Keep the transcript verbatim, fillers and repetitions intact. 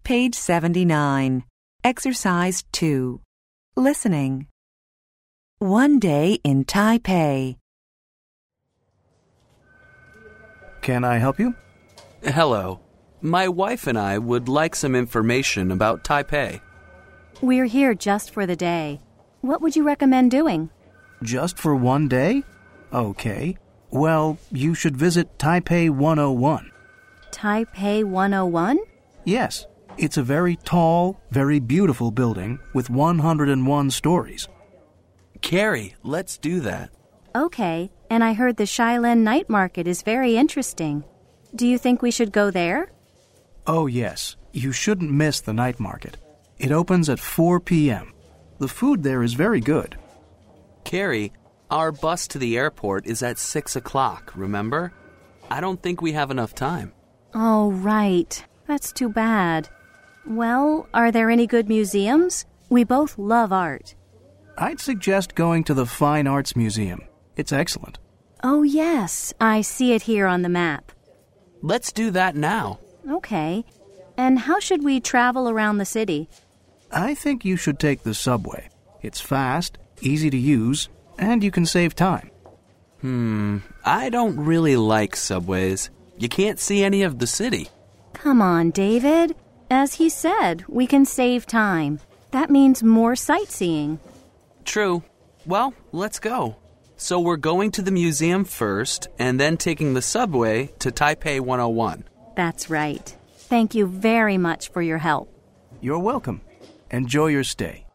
Page seventy-nine. Exercise two. Listening. One day in Taipei. Can I help you? Hello. My wife and I would like some information about Taipei. We're here just for the day. What would you recommend doing? Just for one day? Okay. Well, you should visit Taipei one oh one. Taipei one oh one? Yes. It's a very tall, very beautiful building with one hundred one stories. Carrie, let's do that. Okay, and I heard the Shilen Night Market is very interesting. Do you think we should go there? Oh, yes. You shouldn't miss the night market. It opens at four p.m. The food there is very good. Carrie, our bus to the airport is at six o'clock, remember? I don't think we have enough time. Oh, right. That's too bad. Well, are there any good museums? We both love art. I'd suggest going to the Fine Arts Museum. It's excellent. Oh, yes. I see it here on the map. Let's do that now. Okay. And how should we travel around the city? I think you should take the subway. It's fast, easy to use, and you can save time. Hmm, I don't really like subways. You can't see any of the city. Come on, David. As he said, we can save time. That means more sightseeing. True. Well, let's go. So we're going to the museum first and then taking the subway to Taipei one oh one. That's right. Thank you very much for your help. You're welcome. Enjoy your stay.